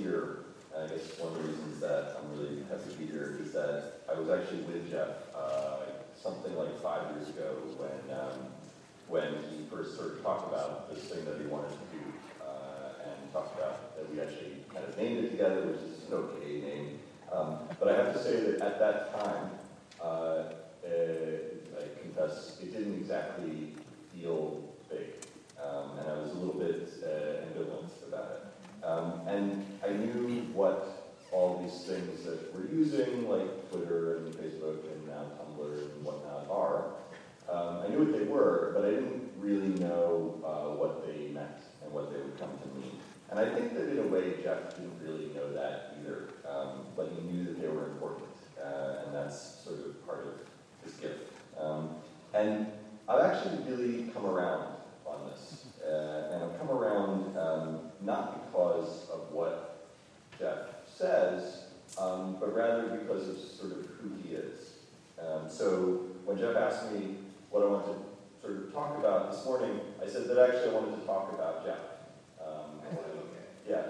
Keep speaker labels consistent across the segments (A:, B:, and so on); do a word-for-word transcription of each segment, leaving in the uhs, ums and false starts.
A: here, and I guess one of the reasons that I'm really happy to be here is that I was actually with Jeff uh, something like five years ago when um, when he first sort of talked about this thing that he wanted to do, uh, and talked about that we actually kind of named it together, which is an okay name. Um, but I have to say that at that time, uh, uh, I confess, it didn't exactly feel big, um, and I was a little bit uh, ambivalent about it. Um, and I knew what all these things that we're using, like Twitter and Facebook and now Tumblr and whatnot, are. Um, I knew what they were, but I didn't really know uh, what they meant and what they would come to mean. And I think that in a way, Jeff didn't really know that either, um, but he knew that they were important, uh, and that's sort of part of his gift. Um, and I've actually really come around on this, uh, and I've come around um, not because of what Jeff says, um, but rather because of sort of who he is. Um, so when Jeff asked me what I wanted to sort of talk about this morning, I said that actually I wanted to talk about Jeff. Um, yeah,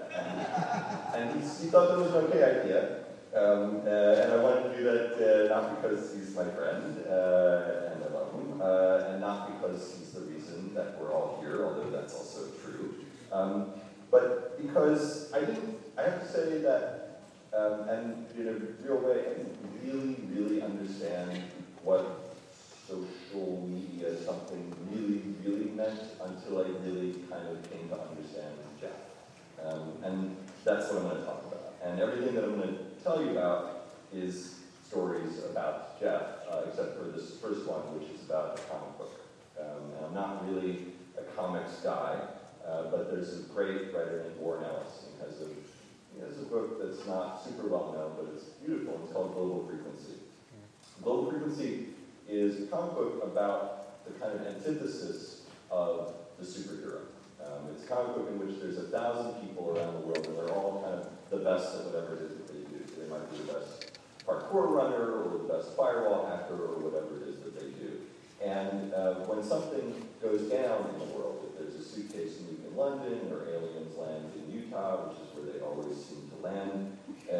A: and, and he, he thought that was an okay idea, um, uh, and I wanted to do that uh, not because he's my friend, uh, and I love him, uh, and not because he's the reason that we're all here, although that's also true, um, but because I didn't, I have to say that, um, and in a real way, I didn't really, really understand what social media something really, really meant until I really kind of came to understand Jeff. Um, and that's what I'm going to talk about. And everything that I'm going to tell you about is stories about Jeff, uh, except for this first one, which is about a comic book. Um, and I'm not really a comics guy, uh, but there's a great writer named Warren Ellis. He has a, he has a book that's not super well known, but it's beautiful. It's called Global Frequency. Global Frequency is a comic book about the kind of antithesis of the superhero. Um, it's a comic book in which there's a thousand people around the world, and they're all kind of the best at whatever it is that they do. They might be the best parkour runner, or the best firewall hacker, or whatever it is that they do. And uh, when something goes down in the world, if there's a suitcase leak in London, or aliens land in Utah, which is where they always seem to land,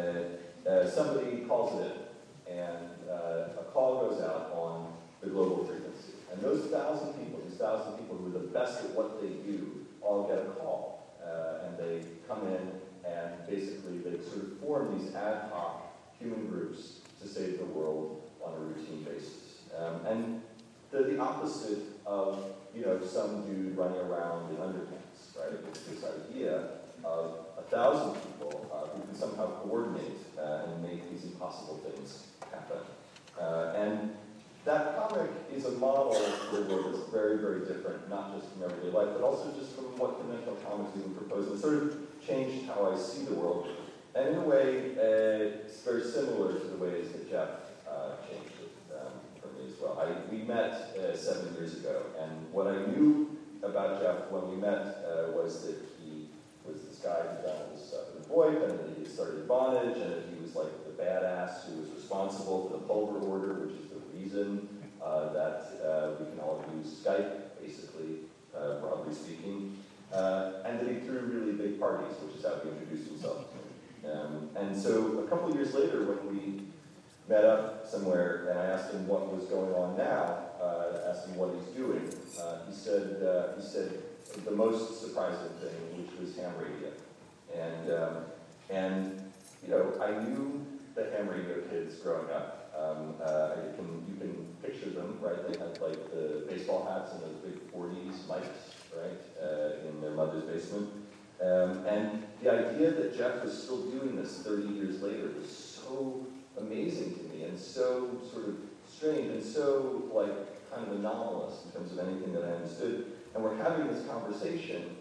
A: uh, uh, somebody calls it in, and uh, a call goes out on the global frequency. And those thousand people, these thousand people who are the best at what they do, all get a call. Uh, and they come in and basically they sort of form these ad hoc human groups to save the world on a routine basis. Um, and they're the opposite of, you know, some dude running around in underpants, right? It's this idea of a thousand people uh, who can somehow coordinate uh, and make these impossible things happen. Uh, and that comic is a model for the world that's very, very different, not just from everyday life, but also just from what conventional comics even propose. It sort of changed how I see the world. And in a way, uh, it's very similar to the ways that Jeff uh, changed it um, for me as well. I, we met uh, seven years ago, and what I knew about Jeff when we met uh, was that he was this guy who done all this stuff in VoIP, and that he had started Vonage, and that he was like the badass who was responsible for the Pulver order, which is the reason uh, that uh, we can all use Skype, basically, uh, broadly speaking, uh, and that he threw really big parties, which is how he introduced himself to me. Um, and so a couple of years later, when we met up somewhere, and I asked him what was going on now, uh, asked him what he's doing, uh, he said uh, he said the most surprising thing, which was ham radio, and um, and you know I knew the ham radio kids growing up. Um, uh, you can you can picture them, right? They had like the baseball hats and those big forties mics, right, uh, in their mother's basement. Um, and the idea that Jeff was still doing this thirty years later was so amazing to me, and so sort of strange, and so like kind of anomalous in terms of anything that I understood. And we're having this conversation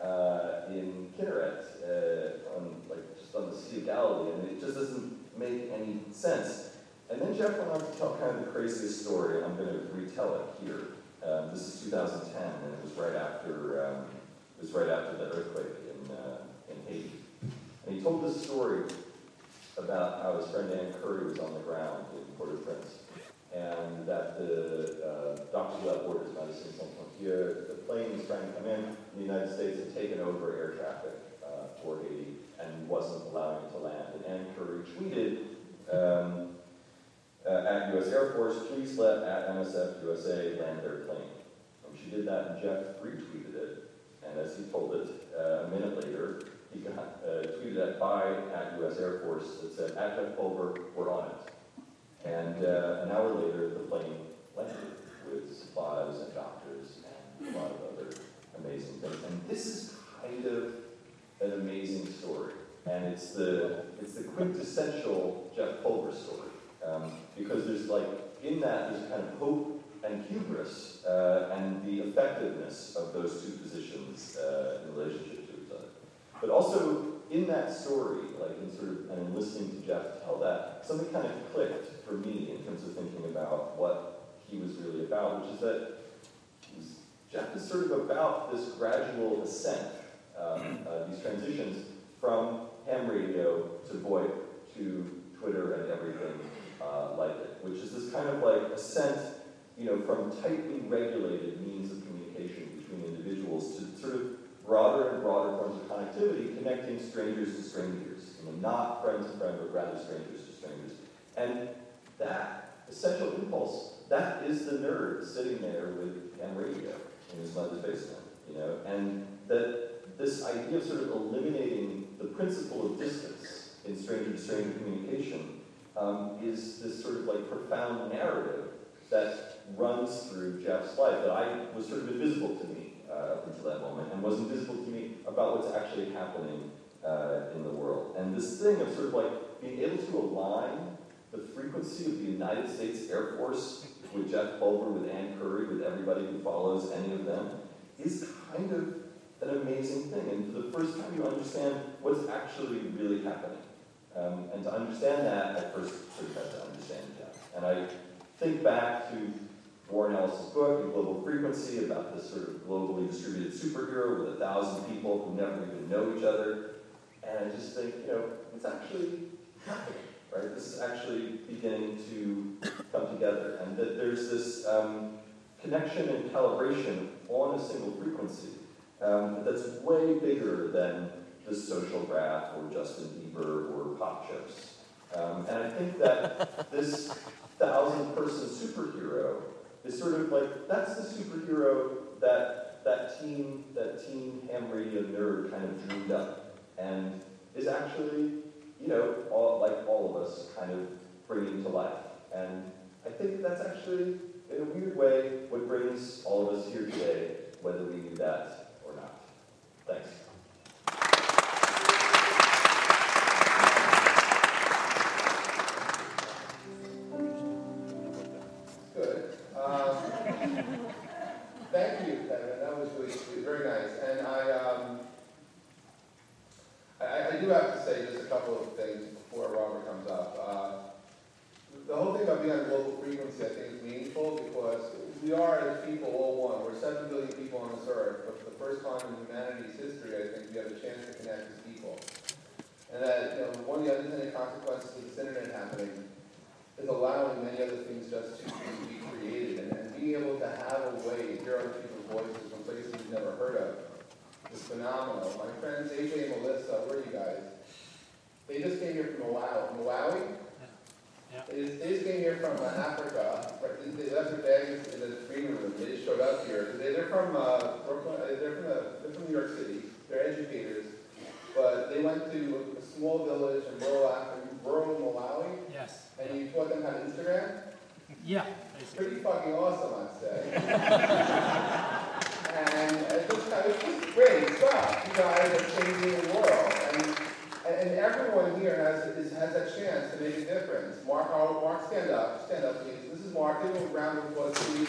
A: uh, in Kinneret, uh, on like just on the Sea of Galilee, and it just doesn't make any sense. And then Jeff went on to tell kind of the craziest story, and I'm going to retell it here. Um, this is two thousand ten, and it was right after um, it was right after the earthquake in uh, in Haiti. And he told this story about how his friend Ann Curry was on the ground in Port-au-Prince, and that the uh, Doctors Without Borders, Médecins Sans Frontières, the plane was trying to come in. The United States had taken over air traffic uh, for Haiti, and and wasn't allowing it to land. And Ann Curry tweeted um, uh, at U S Air Force, please let at M S F U S A land their plane. And she did that, and Jeff retweeted it. And as he told it, uh, a minute later, he got uh, tweeted at by at U S Air Force that said, at Jeff Pulver, we're on it. And uh, an hour later, the plane landed with supplies and doctors and a lot of other amazing things. And this is kind of an amazing story. And it's the, it's the quintessential Jeff Pulver story. Um, because there's like, in that, there's kind of hope and hubris uh, and the effectiveness of those two positions uh, in relationship to each other. But also, in that story, like in sort of, and in listening to Jeff tell that, something kind of clicked for me in terms of thinking about what he was really about, which is that was, Jeff is sort of about this gradual ascent, um, uh, these transitions from ham radio to VoIP to Twitter and everything uh, like it, which is this kind of like ascent, you know, from tightly regulated means of communication between individuals to sort of broader and broader forms of connectivity, connecting strangers to strangers, you know, not friend to friend, but rather strangers to strangers. And that essential impulse, that is the nerd sitting there with ham radio in his mother's basement, you know, and that this idea of sort of eliminating the principle of distance in stranger-to-stranger communication um, is this sort of like profound narrative that runs through Jeff's life that I was sort of invisible to me uh, up until that moment, and was invisible to me about what's actually happening uh, in the world. And this thing of sort of like being able to align the frequency of the United States Air Force with Jeff Pulver, with Ann Curry, with everybody who follows any of them, is kind of an amazing thing. And for the first time, you understand what's actually really happening. Um, and to understand that, I first sort of had to understand Jeff. And I think back to Warren Ellis's book, A Global Frequency, about this sort of globally distributed superhero with a thousand people who never even know each other. And I just think, you know, it's actually happening. Right? This is actually beginning to come together, and that there's this um, connection and calibration on a single frequency um, that's way bigger than the social graph or Justin Bieber or pop chips. Um, and I think that this thousand-person superhero is sort of like, that's the superhero that that teen, that teen ham radio nerd kind of dreamed up, and is actually, you know, all, like all of us, kind of bringing to life. And I think that's actually, in a weird way, what brings all of us here today, whether we knew that or not. Thanks.
B: Good. Um, thank you, Kevin. That was really sweet. Very nice. And I, um, I, I do have to say just a couple of things before Robert comes up. Uh, the whole thing about being on global frequency, I think, is meaningful because we are, as people, all one. We're seven billion people on this earth, but for the first time in humanity's history, I think we have a chance to connect as people. And that, you know, one of the unintended consequences of this internet happening is allowing many other things just to be created, and, and being able to have a way to hear other people's voices from places you've never heard of is phenomenal. My friends A J and Melissa, where are you guys? They just came here from Malawi. Malawi? Yeah. They, just, they just came here from uh, Africa. Right? They left their bags in the green room. They just showed up here. They, they're from uh, Brooklyn. They're from, the, they're from New York City. They're educators, but they went to a small village in rural Africa, rural Malawi.
C: Yes.
B: And you taught them how to Instagram.
C: Yeah.
B: It's pretty fucking awesome, I'd say. And it's just, it's just great stuff. You guys are changing the world. And, and everyone here has, is, has a chance to make a difference. Mark, Mark, stand up. Stand up, please. This is Mark. Give him a round of applause, please.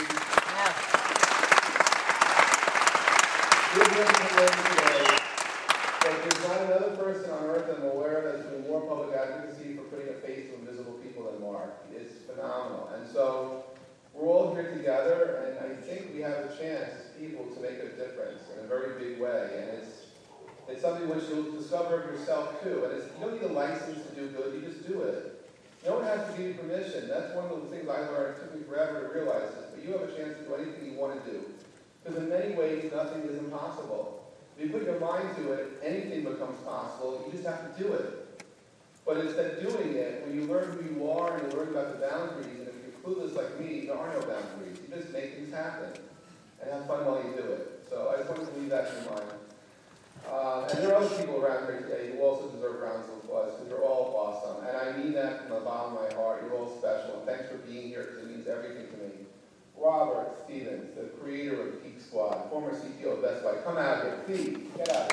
B: We're bringing him in today. But there's not another person on earth I'm aware of that's doing more public advocacy for putting a face to invisible people than Mark. It's phenomenal. And so we're all here together, and I think we have a chance as people to make a difference in a very big way. And it's it's something which you'll discover yourself too. And it's, you don't need a license to do good, you just do it. No one has to give you permission. That's one of the things I learned. It took me forever to realize this, but you have a chance to do anything you want to do. Because in many ways, nothing is impossible. If you put your mind to it, anything becomes possible. You just have to do it. But it's that doing it, when you learn who you are and you learn about the boundaries, and if you're clueless like me, there are no boundaries. You just make things happen and have fun while you do it. So I just wanted to leave that in mind. Uh, and there are other people around here today who also deserve rounds of applause because you're all awesome. And I mean that from the bottom of my heart. You're all special. And thanks for being here because it means everything to me. Robert Stevens, the creator of Geek Squad, former C T O of Best Buy. Come out here, please. Get out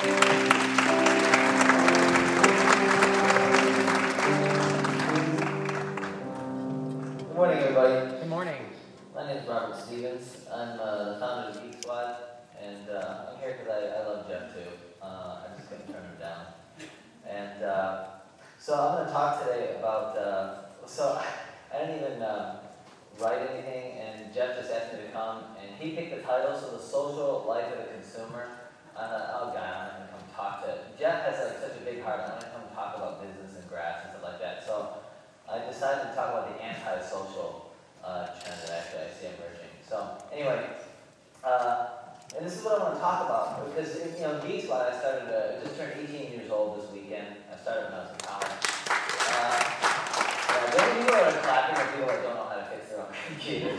C: Good morning, everybody.
D: Good morning.
C: My name is Robert Stevens. I'm uh, the founder of Geek Squad, and uh, I'm here because I, I love Jeff too. Uh, I just couldn't turn him down. And uh, so I'm going to talk today about. Uh, so I didn't even uh, write anything, and Jeff just asked me to come, and he picked the title, so the social life of the consumer. I'm like, oh God, I'm going to come talk to. Jeff has like such a big heart. I'm going to come talk about business and graphs and stuff like that. So I decided to talk about the anti-social uh, trend that actually I see emerging. So anyway, uh, and this is what I want to talk about because it, you know, Geek Squad, I started. Uh, I just turned eighteen years old this weekend. I started when I was in college. Uh, yeah, there are people that are clapping are people that don't know how to fix their own computers.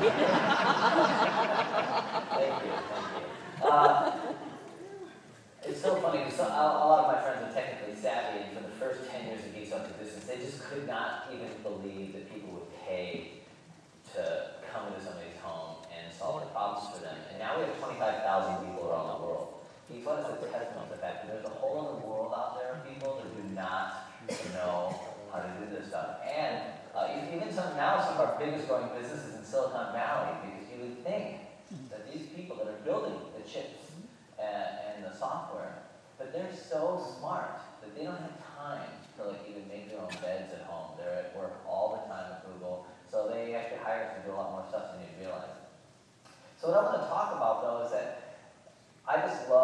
C: Thank you, thank you. Uh, it's so funny because a a lot of my friends are technically savvy, and for the first ten years of Geek Squad's existence, they just could not even believe that people would pay to come into somebody's home and solve their problems for them. And now we have twenty-five thousand people around the world. Geek Squad is a testament to the fact that there's a whole other world out there of people that do not know how to do this stuff. And uh, even some now, some of our biggest growing businesses in Silicon Valley, because you would think that these people that are building the chips and, and the software, but they're so smart that they don't have time to like even make their own beds at home. They're at work all the time at Google, so they actually hire us to do a lot more stuff than you realize. So what I want to talk about though is that I just love